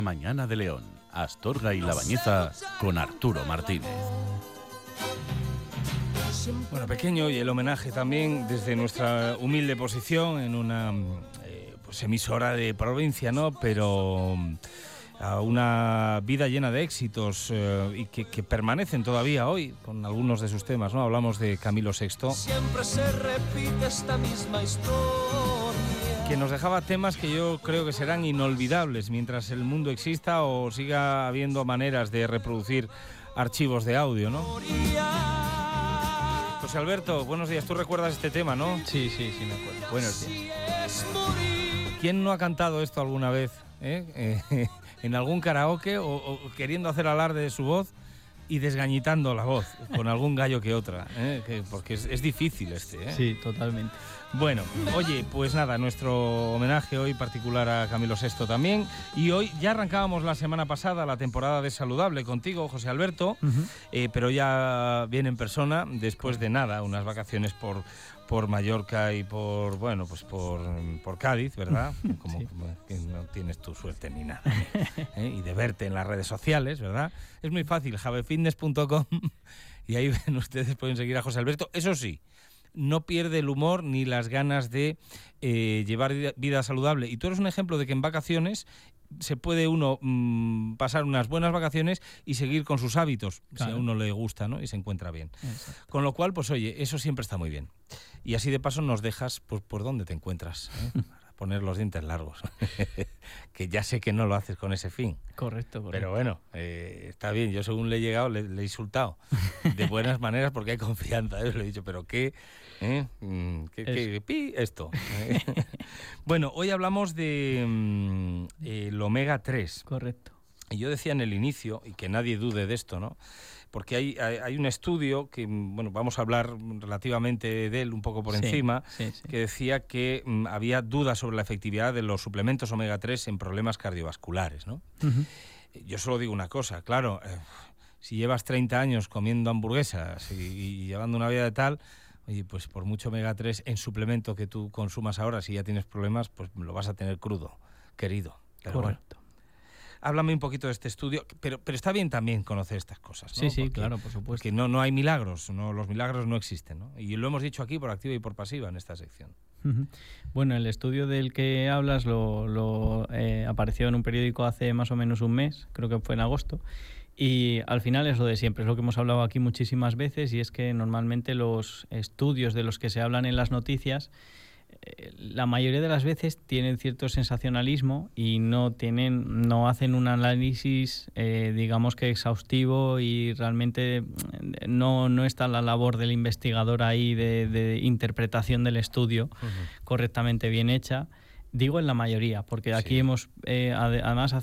Mañana de León, Astorga y La Bañeza con Arturo Martínez. Bueno, pequeño y el homenaje también desde nuestra humilde posición en una emisora de provincia, ¿no? Pero a una vida llena de éxitos y que permanecen todavía hoy con algunos de sus temas, ¿no? Hablamos de Camilo VI. Siempre se repite esta misma historia, que nos dejaba temas que yo creo que serán inolvidables mientras el mundo exista o siga habiendo maneras de reproducir archivos de audio, ¿no? José Alberto, buenos días. ¿Tú recuerdas este tema, no? Sí, me acuerdo. Buenos días. ¿Quién no ha cantado esto alguna vez? En algún karaoke o queriendo hacer alarde de su voz y desgañitando la voz con algún gallo que otra, porque es difícil este. Sí, totalmente. Bueno, oye, pues nada, nuestro homenaje hoy particular a Camilo VI también. Y hoy ya arrancábamos la semana pasada la temporada de Saludable contigo, José Alberto, pero ya viene en persona después de nada, unas vacaciones por Mallorca y por Cádiz, ¿verdad? Como que no tienes tu suerte ni nada. Y de verte en las redes sociales, ¿verdad? Es muy fácil, javefitness.com, y ahí ustedes pueden seguir a José Alberto. Eso sí, no pierde el humor ni las ganas de llevar vida saludable. Y tú eres un ejemplo de que en vacaciones se puede uno pasar unas buenas vacaciones y seguir con sus hábitos, claro, si a uno le gusta, ¿no? Y se encuentra bien. Exacto. Con lo cual, pues oye, eso siempre está muy bien. Y así de paso nos dejas pues por dónde te encuentras, para poner los dientes largos. Que ya sé que no lo haces con ese fin. Correcto. Pero bueno, está bien. Yo según le he llegado le he insultado de buenas maneras porque hay confianza. Le he dicho, pero ¿qué? ¿Qué esto? Bueno, hoy hablamos de el omega 3. Correcto. Y yo decía en el inicio, y que nadie dude de esto, ¿no? Porque hay un estudio que, bueno, vamos a hablar relativamente de él un poco por encima, que decía que había dudas sobre la efectividad de los suplementos omega 3 en problemas cardiovasculares, ¿no? Uh-huh. Yo solo digo una cosa, claro, si llevas 30 años comiendo hamburguesas y llevando una vida de tal, oye, pues por mucho omega 3 en suplemento que tú consumas ahora, si ya tienes problemas, pues lo vas a tener crudo, querido. Pero correcto. Bueno. Háblame un poquito de este estudio, pero está bien también conocer estas cosas, ¿no? Sí, claro, por supuesto. Porque no hay milagros, los milagros no existen, ¿no? Y lo hemos dicho aquí por activa y por pasiva en esta sección. Uh-huh. Bueno, el estudio del que hablas apareció en un periódico hace más o menos un mes, creo que fue en agosto, y al final es lo de siempre, es lo que hemos hablado aquí muchísimas veces, y es que normalmente los estudios de los que se hablan en las noticias la mayoría de las veces tienen cierto sensacionalismo y no hacen un análisis digamos que exhaustivo, y realmente no está la labor del investigador ahí de interpretación del estudio correctamente bien hecha. Digo en la mayoría, porque aquí hemos, además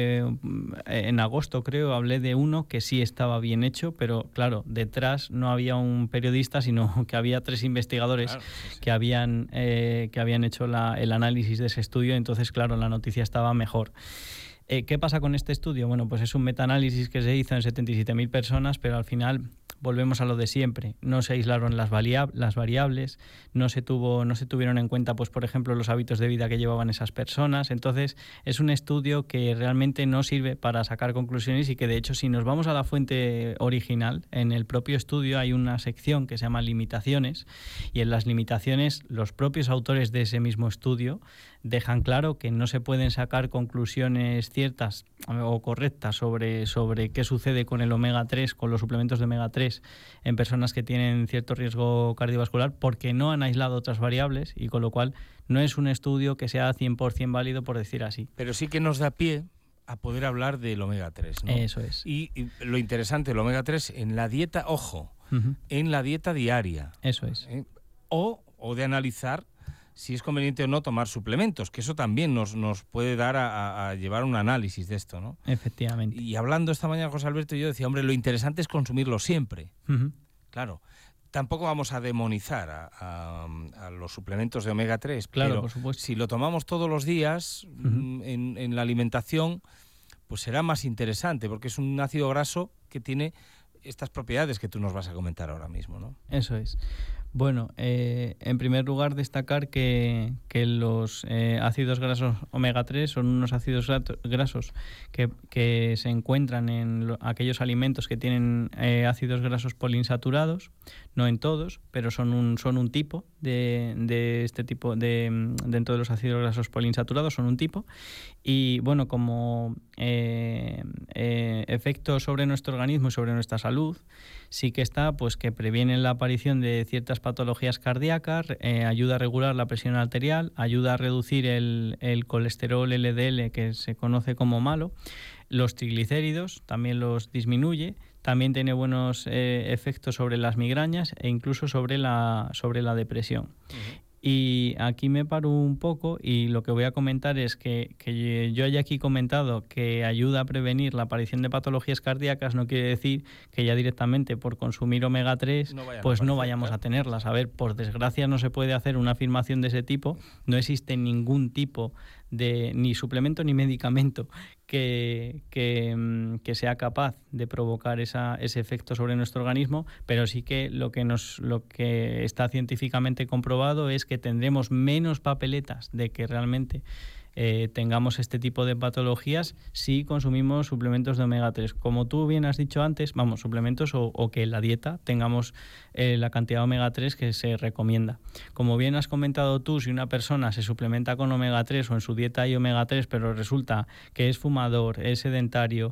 en agosto creo, hablé de uno que sí estaba bien hecho, pero claro, detrás no había un periodista, sino que había 3 investigadores, claro, que habían hecho el análisis de ese estudio, entonces claro, la noticia estaba mejor. ¿Qué pasa con este estudio? Bueno, pues es un metaanálisis que se hizo en 77.000 personas, pero al final volvemos a lo de siempre. No se aislaron las variables, no se tuvieron en cuenta, pues por ejemplo, los hábitos de vida que llevaban esas personas. Entonces, es un estudio que realmente no sirve para sacar conclusiones, y que de hecho, si nos vamos a la fuente original, en el propio estudio hay una sección que se llama limitaciones, y en las limitaciones los propios autores de ese mismo estudio dejan claro que no se pueden sacar conclusiones ciertas o correctas sobre qué sucede con el omega 3, con los suplementos de omega 3 en personas que tienen cierto riesgo cardiovascular, porque no han aislado otras variables, y con lo cual no es un estudio que sea 100% válido, por decir así. Pero sí que nos da pie a poder hablar del omega 3, ¿no? Eso es. Y lo interesante del omega 3 en la dieta, ojo, en la dieta diaria. Eso es. O de analizar si es conveniente o no tomar suplementos, que eso también nos puede dar a llevar un análisis de esto, ¿no? Efectivamente. Y hablando esta mañana, José Alberto, yo decía, hombre, lo interesante es consumirlo siempre. Claro, tampoco vamos a demonizar a los suplementos de omega 3, claro, pero por supuesto, si lo tomamos todos los días en la alimentación, pues será más interesante, porque es un ácido graso que tiene estas propiedades que tú nos vas a comentar ahora mismo, ¿no? Eso es. Bueno, en primer lugar destacar que los ácidos grasos omega 3 son unos ácidos grasos que se encuentran en aquellos alimentos que tienen ácidos grasos poliinsaturados, no en todos, pero son un tipo de este tipo dentro de los ácidos grasos poliinsaturados, son un tipo. Y bueno, como efecto sobre nuestro organismo y sobre nuestra salud, sí que está pues que previenen la aparición de ciertas patologías cardíacas, ayuda a regular la presión arterial, ayuda a reducir el colesterol LDL, que se conoce como malo, los triglicéridos también los disminuye, también tiene buenos efectos sobre las migrañas e incluso sobre la depresión. Uh-huh. Y aquí me paro un poco y lo que voy a comentar es que yo haya aquí comentado que ayuda a prevenir la aparición de patologías cardíacas no quiere decir que ya directamente por consumir omega 3 no vayamos a tenerlas. A ver, por desgracia no se puede hacer una afirmación de ese tipo, no existe ningún tipo de ni suplemento ni medicamento que sea capaz de provocar ese efecto sobre nuestro organismo, pero sí que lo que está científicamente comprobado es que tendremos menos papeletas de que realmente tengamos este tipo de patologías si consumimos suplementos de omega 3. Como tú bien has dicho antes, suplementos o que en la dieta tengamos la cantidad de omega 3 que se recomienda. Como bien has comentado tú, si una persona se suplementa con omega 3 o en su dieta hay omega 3, pero resulta que es fumador, es sedentario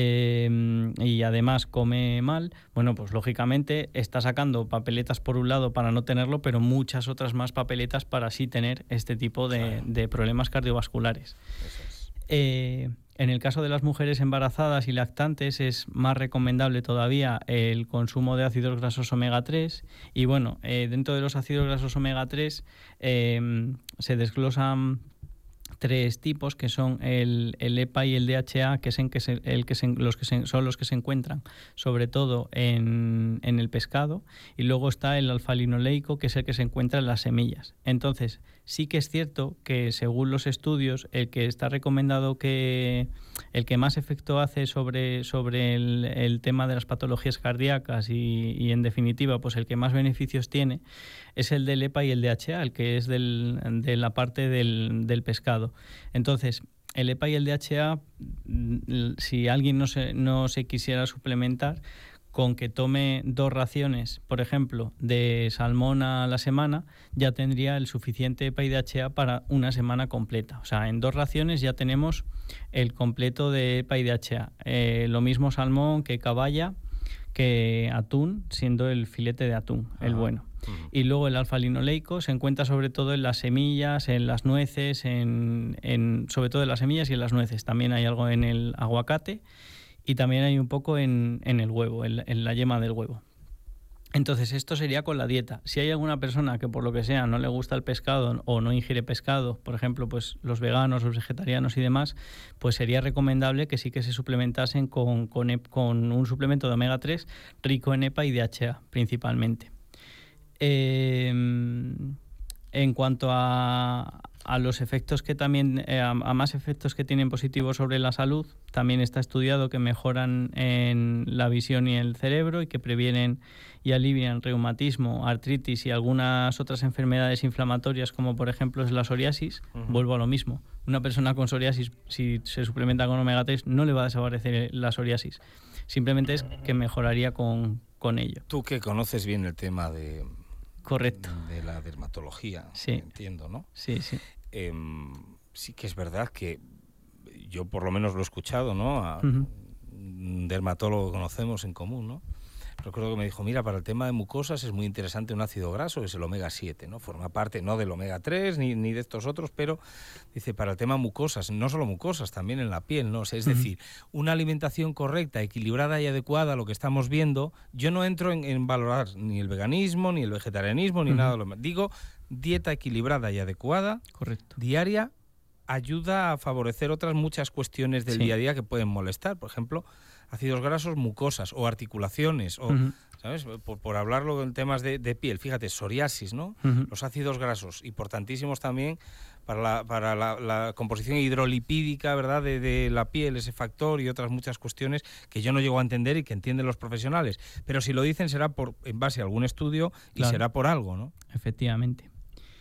y además come mal, bueno, pues lógicamente está sacando papeletas por un lado para no tenerlo, pero muchas otras más papeletas para sí tener este tipo de problemas cardiovasculares. Eso es. En el caso de las mujeres embarazadas y lactantes es más recomendable todavía el consumo de ácidos grasos omega 3 y bueno, dentro de los ácidos grasos omega 3 se desglosan tres tipos que son el EPA y el DHA, que son los que se encuentran sobre todo en el pescado, y luego está el alfa-linoleico, que es el que se encuentra en las semillas. Entonces, sí que es cierto que según los estudios, el que está recomendado el que más efecto hace sobre el tema de las patologías cardíacas y en definitiva, pues el que más beneficios tiene es el del EPA y el DHA, el que es de la parte del pescado. Entonces, el EPA y el DHA, si alguien no se quisiera suplementar, con que tome 2 raciones, por ejemplo, de salmón a la semana, ya tendría el suficiente EPA y DHA para una semana completa. O sea, en 2 raciones ya tenemos el completo de EPA y DHA. Lo mismo salmón que caballa, que atún, siendo el filete de atún, el bueno. Y luego el alfa-linoleico se encuentra sobre todo en las semillas, en las nueces, sobre todo en las semillas y en las nueces. También hay algo en el aguacate y también hay un poco en el huevo, en la yema del huevo. Entonces, esto sería con la dieta. Si hay alguna persona que por lo que sea no le gusta el pescado o no ingiere pescado, por ejemplo, pues los veganos, los vegetarianos y demás, pues sería recomendable que sí que se suplementasen con un suplemento de omega 3 rico en EPA y DHA principalmente. En cuanto a los efectos que también, a más efectos que tienen positivos sobre la salud, también está estudiado que mejoran en la visión y el cerebro y que previenen y alivian reumatismo, artritis y algunas otras enfermedades inflamatorias como por ejemplo es la psoriasis. Uh-huh. Vuelvo a lo mismo. Una persona con psoriasis, si se suplementa con omega 3, no le va a desaparecer la psoriasis. Simplemente es que mejoraría con ello. Tú que conoces bien el tema de... Correcto. De la dermatología, sí. Entiendo, ¿no? Sí, sí. Sí que es verdad que yo por lo menos lo he escuchado, ¿no? A un dermatólogo que conocemos en común, ¿no? Recuerdo que me dijo, mira, para el tema de mucosas es muy interesante un ácido graso, es el omega 7, ¿no? Forma parte no del omega 3 ni de estos otros, pero dice, para el tema mucosas, no solo mucosas, también en la piel, ¿no? O sea, es decir, una alimentación correcta, equilibrada y adecuada a lo que estamos viendo. Yo no entro en valorar ni el veganismo, ni el vegetarianismo, ni nada de lo demás. Digo, dieta equilibrada y adecuada, correcto, diaria, ayuda a favorecer otras muchas cuestiones del día a día que pueden molestar. Por ejemplo, ácidos grasos, mucosas o articulaciones, o, ¿sabes? Por hablarlo en temas de piel, fíjate, psoriasis, ¿no? Los ácidos grasos, importantísimos también para la composición hidrolipídica, ¿verdad?, de la piel, ese factor y otras muchas cuestiones que yo no llego a entender y que entienden los profesionales. Pero si lo dicen será en base a algún estudio y será por algo, ¿no? Efectivamente.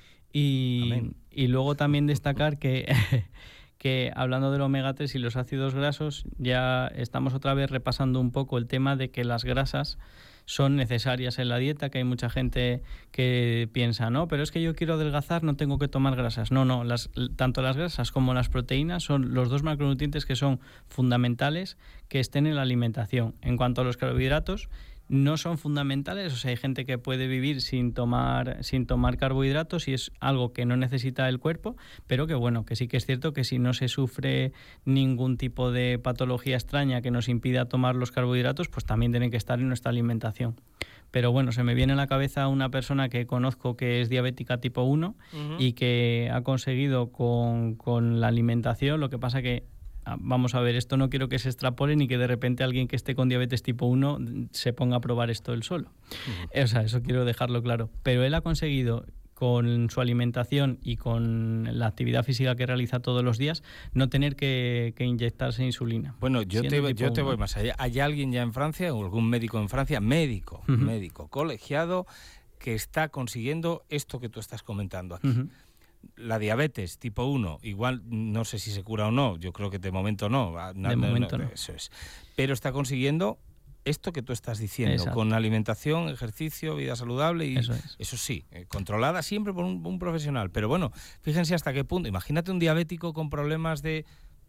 Y luego también destacar que hablando del omega 3 y los ácidos grasos, ya estamos otra vez repasando un poco el tema de que las grasas son necesarias en la dieta, que hay mucha gente que piensa, no, pero es que yo quiero adelgazar, no tengo que tomar grasas. No, tanto las grasas como las proteínas son los dos macronutrientes que son fundamentales que estén en la alimentación. En cuanto a los carbohidratos, no son fundamentales, o sea, hay gente que puede vivir sin tomar carbohidratos y es algo que no necesita el cuerpo, pero que bueno, que sí que es cierto que si no se sufre ningún tipo de patología extraña que nos impida tomar los carbohidratos, pues también tienen que estar en nuestra alimentación. Pero bueno, se me viene a la cabeza una persona que conozco que es diabética tipo 1 y que ha conseguido con la alimentación, lo que pasa que vamos a ver, esto no quiero que se extrapole ni que de repente alguien que esté con diabetes tipo 1 se ponga a probar esto él solo. O sea, eso quiero dejarlo claro. Pero él ha conseguido, con su alimentación y con la actividad física que realiza todos los días, no tener que inyectarse insulina. Bueno, yo te voy más allá. ¿Hay alguien ya en Francia, o algún médico en Francia, médico colegiado, que está consiguiendo esto que tú estás comentando aquí? La diabetes tipo 1, igual no sé si se cura o no, yo creo que de momento no. De momento no. Eso es. Pero está consiguiendo esto que tú estás diciendo, exacto, con alimentación, ejercicio, vida saludable y eso sí, controlada siempre por un profesional. Pero bueno, fíjense hasta qué punto. Imagínate un diabético con problemas de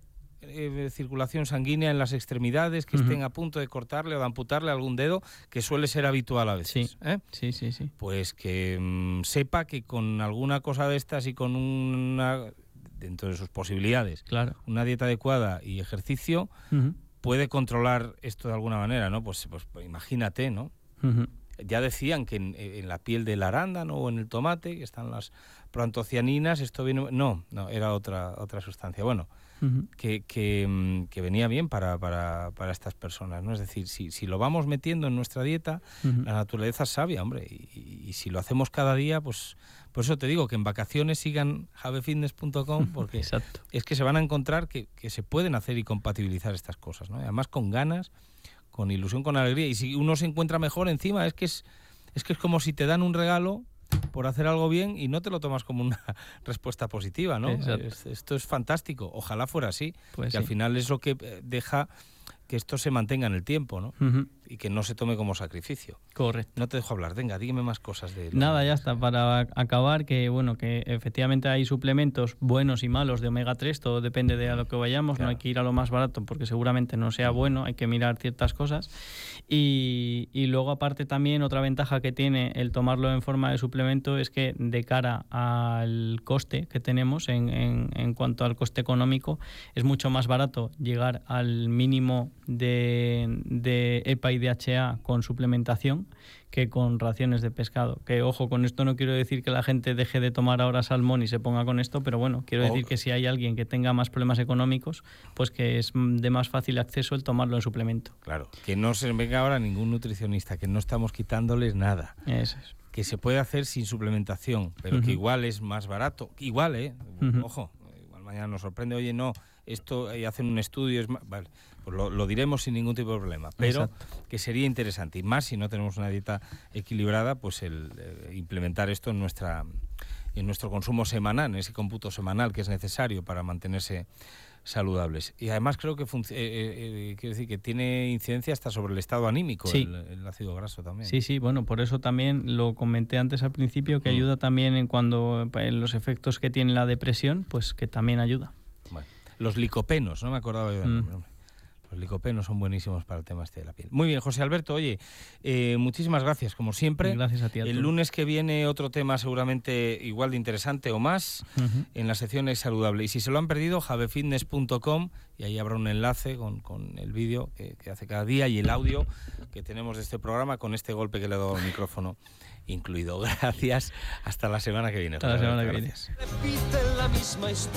circulación sanguínea en las extremidades, que estén a punto de cortarle o de amputarle algún dedo, que suele ser habitual a veces. Sí. Pues que sepa que con alguna cosa de estas y con dentro de sus posibilidades, una dieta adecuada y ejercicio, puede controlar esto de alguna manera, ¿no? Pues imagínate, ¿no? Ya decían que en la piel del arándano o en el tomate, que están las proantocianinas, esto viene... No, era otra sustancia. Bueno, que venía bien para estas personas, ¿no? Es decir, si lo vamos metiendo en nuestra dieta, la naturaleza es sabia, hombre, y si lo hacemos cada día, pues por eso te digo que en vacaciones sigan javefitness.com, porque exacto, es que se van a encontrar que se pueden hacer y compatibilizar estas cosas, ¿no? Además con ganas, con ilusión, con alegría, y si uno se encuentra mejor encima, es que es como si te dan un regalo por hacer algo bien y no te lo tomas como una respuesta positiva, ¿no? Esto es fantástico, ojalá fuera así, pues que al final es lo que deja que esto se mantenga en el tiempo, ¿no? Y que no se tome como sacrificio. Correcto. No te dejo hablar, venga, dígame más cosas de... Nada, ya está, para acabar, que bueno, que efectivamente hay suplementos buenos y malos de omega 3, todo depende de a lo que vayamos, claro. No hay que ir a lo más barato porque seguramente no sea bueno, hay que mirar ciertas cosas. Y luego aparte también otra ventaja que tiene el tomarlo en forma de suplemento es que de cara al coste que tenemos en cuanto al coste económico, es mucho más barato llegar al mínimo de EPA y DHA con suplementación que con raciones de pescado. Que ojo, con esto no quiero decir que la gente deje de tomar ahora salmón y se ponga con esto, pero bueno, quiero decir que si hay alguien que tenga más problemas económicos, pues que es de más fácil acceso el tomarlo en suplemento. Claro, que no se venga ahora ningún nutricionista, que no estamos quitándoles nada. Eso es. Que se puede hacer sin suplementación, pero que igual es más barato. Igual, ojo, igual mañana nos sorprende, oye, no, esto hacen un estudio, es más... Vale, pues lo diremos sin ningún tipo de problema, pero exacto, que sería interesante, y más si no tenemos una dieta equilibrada, pues el implementar esto en nuestro consumo semanal, en ese cómputo semanal que es necesario para mantenerse saludables. Y además creo que quiero decir que tiene incidencia hasta sobre el estado anímico, sí, el ácido graso también. Sí, bueno, por eso también lo comenté antes al principio, que ayuda también en los efectos que tiene la depresión, pues que también ayuda. Bueno, los licopenos, no me acordaba yo del nombre. Los licopenos son buenísimos para el tema de la piel. Muy bien, José Alberto, oye, muchísimas gracias, como siempre. Gracias a ti. El lunes que viene otro tema seguramente igual de interesante o más en la sección Es Saludable. Y si se lo han perdido, javefitness.com, y ahí habrá un enlace con el vídeo que hace cada día y el audio que tenemos de este programa con este golpe que le he dado al micrófono incluido. Gracias, hasta la semana que viene. Hasta la semana que viene. Repite la misma historia.